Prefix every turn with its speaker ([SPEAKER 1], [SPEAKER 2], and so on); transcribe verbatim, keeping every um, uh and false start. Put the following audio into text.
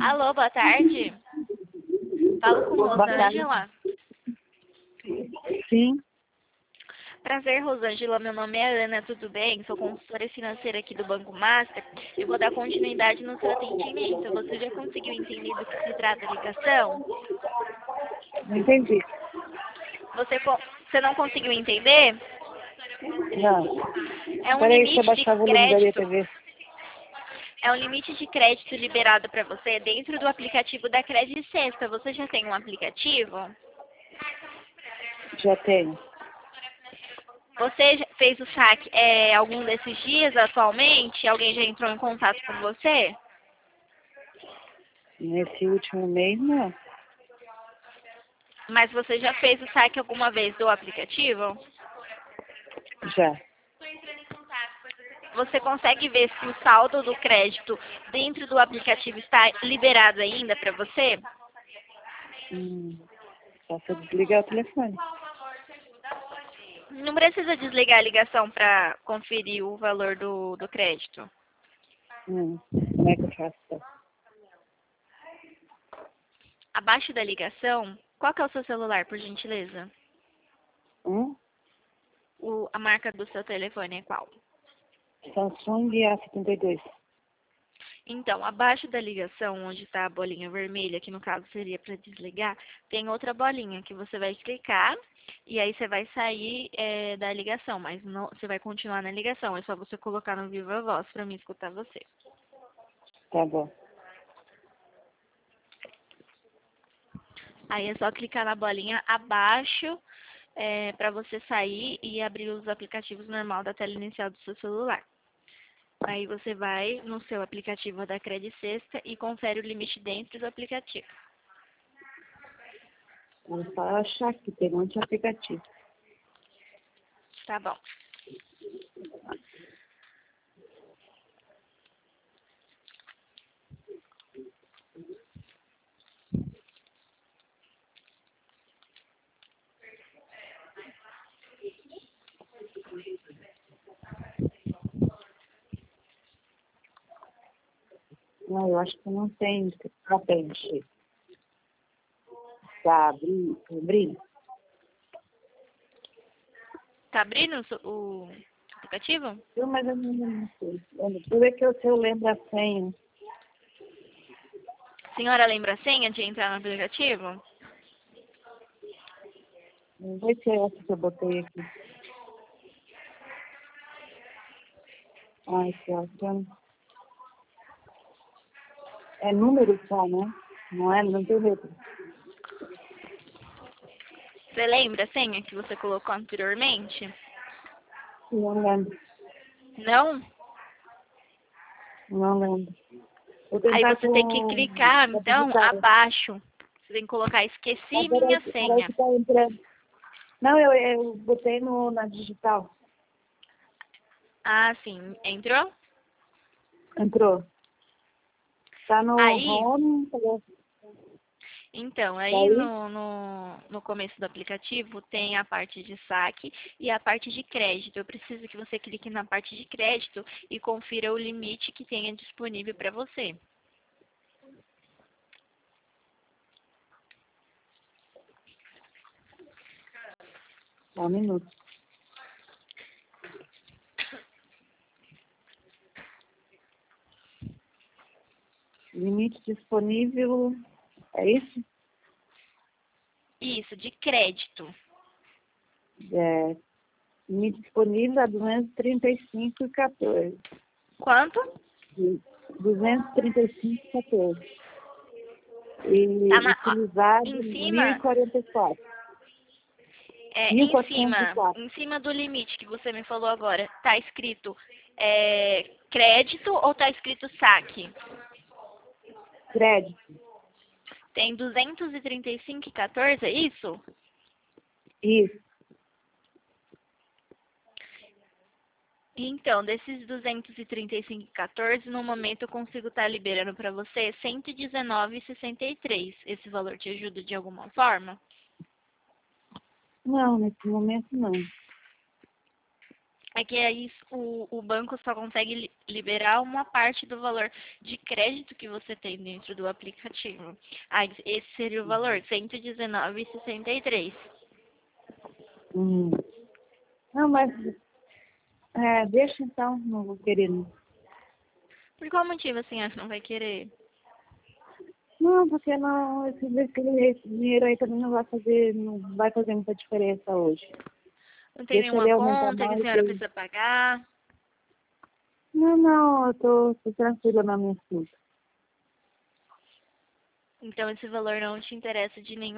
[SPEAKER 1] Alô, boa tarde. Falo com
[SPEAKER 2] Boa tarde.
[SPEAKER 1] Rosângela.
[SPEAKER 2] Sim,
[SPEAKER 1] Prazer, Rosângela. Meu nome é Ana, tudo bem? Sou consultora financeira aqui do Banco Master e vou dar continuidade no seu atendimento. Você já conseguiu entender do que se trata a ligação?
[SPEAKER 2] não entendi.
[SPEAKER 1] Você, co- você não conseguiu entender?
[SPEAKER 2] Não.
[SPEAKER 1] É um
[SPEAKER 2] Peraí, deixa eu
[SPEAKER 1] limite de
[SPEAKER 2] baixar o volume da minha
[SPEAKER 1] crédito.
[SPEAKER 2] T V.
[SPEAKER 1] É um limite de crédito liberado para você dentro do aplicativo da Credit Sexta. Você já tem um aplicativo?
[SPEAKER 2] Já tenho.
[SPEAKER 1] Você já fez o saque é, algum desses dias atualmente? Alguém já entrou em contato com você?
[SPEAKER 2] Nesse último mês, não.
[SPEAKER 1] Mas você já fez o saque alguma vez do aplicativo?
[SPEAKER 2] Já.
[SPEAKER 1] Você consegue ver se o saldo do crédito dentro do aplicativo está liberado ainda para você?
[SPEAKER 2] Hum, só se eu desligar o telefone.
[SPEAKER 1] Não precisa desligar a ligação para conferir o valor do, do crédito.
[SPEAKER 2] Hum, como é que eu faço? Então?
[SPEAKER 1] Abaixo da ligação, qual que é o seu celular, por gentileza?
[SPEAKER 2] Hum?
[SPEAKER 1] O, a marca do seu telefone é qual?
[SPEAKER 2] Samsung A setenta e dois.
[SPEAKER 1] Então, abaixo da ligação, onde está a bolinha vermelha, que no caso seria para desligar, tem outra bolinha que você vai clicar e aí você vai sair é, da ligação, mas não, você vai continuar na ligação. É só você colocar no Viva Voz para mim escutar você.
[SPEAKER 2] Tá bom.
[SPEAKER 1] Aí é só clicar na bolinha abaixo é, para você sair e abrir os aplicativos normal da tela inicial do seu celular. Aí você vai no seu aplicativo da Credit Sexta e confere o limite dentro do aplicativo.
[SPEAKER 2] Vou só achar que tem um monte de aplicativo.
[SPEAKER 1] Tá bom.
[SPEAKER 2] Não, eu acho que não tem patente. Tá, abri, abri?
[SPEAKER 1] Tá abrindo o seu- o aplicativo?
[SPEAKER 2] Eu, mas eu não não sei. Tudo é que eu, se eu lembro a senha.
[SPEAKER 1] A senhora lembra a senha de entrar no aplicativo?
[SPEAKER 2] Não vai ser essa que eu botei aqui. Ah, esse aqui é, é número só, né? Não é? Não tem letra.
[SPEAKER 1] Você lembra a senha que você colocou anteriormente?
[SPEAKER 2] Não lembro.
[SPEAKER 1] Não?
[SPEAKER 2] Não lembro. Vou
[SPEAKER 1] Aí
[SPEAKER 2] tentar
[SPEAKER 1] você tem que
[SPEAKER 2] com
[SPEAKER 1] clicar,
[SPEAKER 2] a
[SPEAKER 1] então,
[SPEAKER 2] digital.
[SPEAKER 1] abaixo. Você tem que colocar esqueci
[SPEAKER 2] Agora
[SPEAKER 1] minha
[SPEAKER 2] parece
[SPEAKER 1] senha.
[SPEAKER 2] que tá entrando. Não, eu, eu botei no, na digital.
[SPEAKER 1] Ah, sim. Entrou?
[SPEAKER 2] Entrou. Tá no
[SPEAKER 1] Aí,
[SPEAKER 2] home. Parece.
[SPEAKER 1] então, aí
[SPEAKER 2] Daí,
[SPEAKER 1] no, no, no começo do aplicativo tem a parte de saque e a parte de crédito. Eu preciso que você clique na parte de crédito e confira o limite que tenha disponível para você.
[SPEAKER 2] só um minuto. Limite disponível. É isso?
[SPEAKER 1] Isso, de crédito.
[SPEAKER 2] É, limite disponível a duzentos e trinta e cinco e quatorze.
[SPEAKER 1] Quanto?
[SPEAKER 2] duzentos e trinta e cinco e quatorze. E
[SPEAKER 1] Tá na, ó,
[SPEAKER 2] utilizado
[SPEAKER 1] em
[SPEAKER 2] mil e
[SPEAKER 1] cima,
[SPEAKER 2] quarenta e quatro.
[SPEAKER 1] é,
[SPEAKER 2] mil
[SPEAKER 1] em
[SPEAKER 2] quatrocentos e
[SPEAKER 1] cima,
[SPEAKER 2] quatro.
[SPEAKER 1] em cima do limite que você me falou agora, tá escrito é, crédito ou tá escrito saque?
[SPEAKER 2] Crédito.
[SPEAKER 1] Tem duzentos e trinta e cinco e quatorze, é isso?
[SPEAKER 2] Isso.
[SPEAKER 1] Então, desses duzentos e trinta e cinco e quatorze, no momento eu consigo estar liberando para você cento e dezenove e sessenta e três. Esse valor te ajuda de alguma forma?
[SPEAKER 2] Não, nesse momento não.
[SPEAKER 1] É que aí o, o banco só consegue li- liberar uma parte do valor de crédito que você tem dentro do aplicativo. Aí esse seria o valor, cento e dezenove e sessenta e três.
[SPEAKER 2] Hum. Não, mas é, deixa então, não vou querer. Não,
[SPEAKER 1] Por qual motivo a senhora não vai querer?
[SPEAKER 2] Não, porque não, esse, esse dinheiro aí também não vai fazer, não vai fazer muita diferença hoje.
[SPEAKER 1] Não tem
[SPEAKER 2] Deixa
[SPEAKER 1] nenhuma
[SPEAKER 2] ele aumentar
[SPEAKER 1] conta que a
[SPEAKER 2] mais.
[SPEAKER 1] senhora
[SPEAKER 2] Ele...
[SPEAKER 1] precisa pagar?
[SPEAKER 2] Não, não, eu tô, tô tranquila na minha conta.
[SPEAKER 1] Então esse valor não te interessa de nenhum